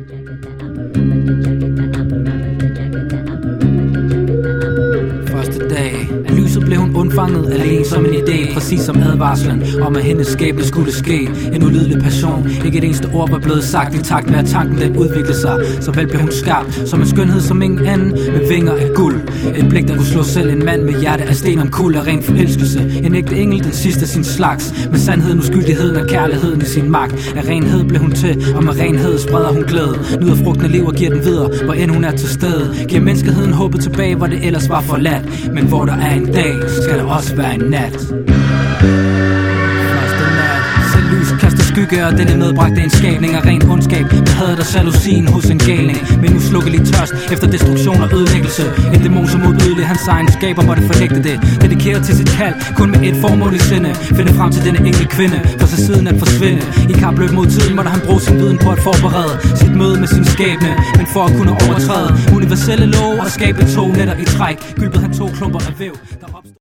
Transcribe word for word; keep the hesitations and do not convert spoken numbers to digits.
Første dag af lyset blev hun undfanget alene som en idé, præcis som advarslen om at hendes skæbne skulle ske. En ulidelig passion, ikke et eneste ord var blevet sagt i takt med at tanken den udviklede sig. Så vel blev hun skabt som en skønhed som ingen anden, med vinger af guld. Et blik der kunne slå selv en mand med hjerte af sten om kul af ren forelskelse. En ægte engel, den sidste af sin slags, med sandheden, uskyldigheden og kærligheden i sin magt. Af renhed blev hun til, og med renhed spreder hun glæde. Nyder frugten af liv og giver den videre, hvor end hun er til stede. Giver menneskeheden håbet tilbage, hvor det ellers var forladt. Men hvor der er en dag, skal der også være en nat. Første nat, selv lys kaster skygge, og denne medbragte en skabning af ren ondskab. Med hadet og jalousien hos en galning, men uslukkelig tørst efter destruktion og ødelæggelse. En dæmon som modbydelig, hans egenskaber måtte fornægte det. Dedikeret til sit kald, kun med et formål i sinde. Finde frem til denne enkelte kvinde, for sig siden at forsvinde. I kapløb mod tiden måtte han bruge sin viden på at forberede sit møde med sin skæbne. Men for at kunne overtræde universelle love og skabe to nætter i træk, gylpede han to klumper af væv, der